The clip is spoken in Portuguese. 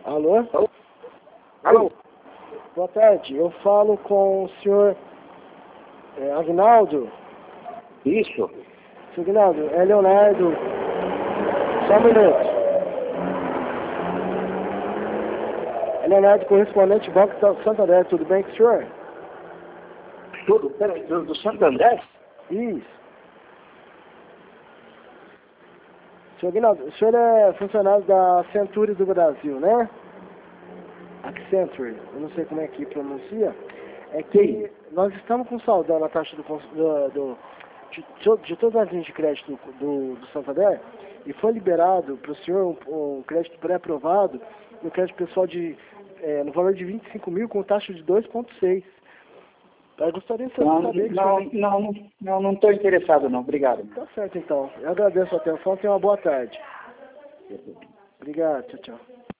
Alô? Alô? Boa tarde, eu falo com o senhor Agnaldo. Isso. Senhor Agnaldo, é Leonardo. Só um minuto. É Leonardo, correspondente do Banco Santander, tudo bem com o senhor? Tudo? Peraí, do Santander? Isso. Senhor Agnaldo, o senhor é funcionário da Century do Brasil, né? Accenture, eu não sei como é que pronuncia. É que nós estamos com saldão na taxa de todas as linhas de crédito do Santander e foi liberado para o senhor um crédito pré-aprovado no crédito pessoal no valor de 25 mil com taxa de 2,6. Eu gostaria de saber que não estou interessado não, obrigado. Tá certo então, eu agradeço a atenção, tenha uma boa tarde. Obrigado, tchau, tchau.